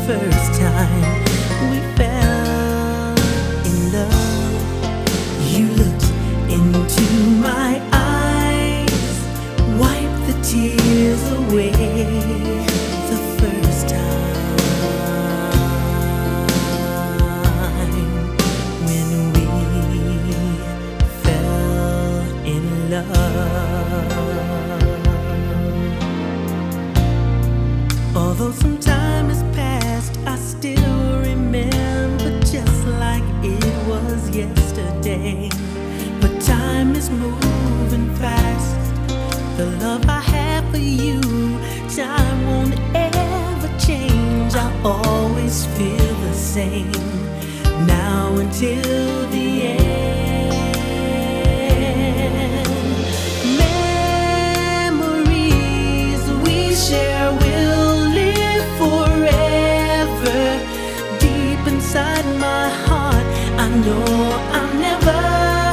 first time we fell in love. You looked into my eyes, wiped the tears away. The first time when we fell in love. Although some time has passed, I still remember just like it was yesterday. But time is moving fast. The love I have for you, time won't ever change. I always feel the same, now until the end. Memories we share will live forever. Deep inside my heart, I know I'll never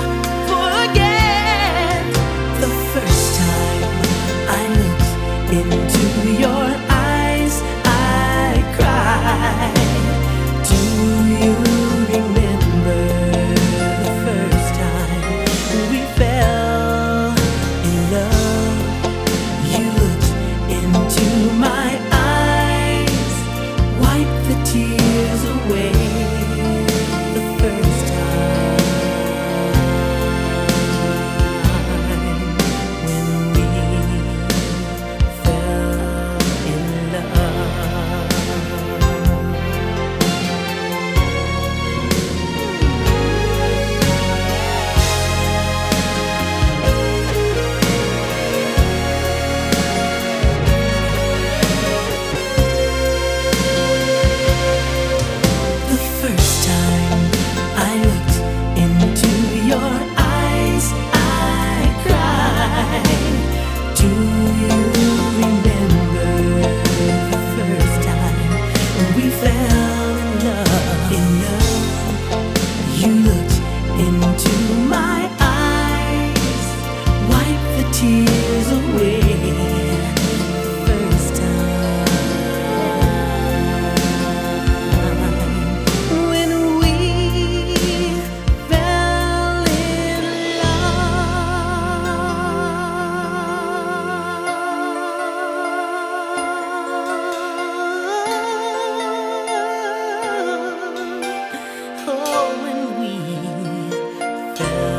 forget the first time I looked into your eyes, I cried. Do you remember the first time we fell in love? You looked into my eyes, wiped the tears away. The first time when we fell in love. The first time I looked into your eyes, I cried. Do you remember the first time we fell in love? You looked into my eyes, wiped the tears away. First time when we fell in love. Oh, when we fell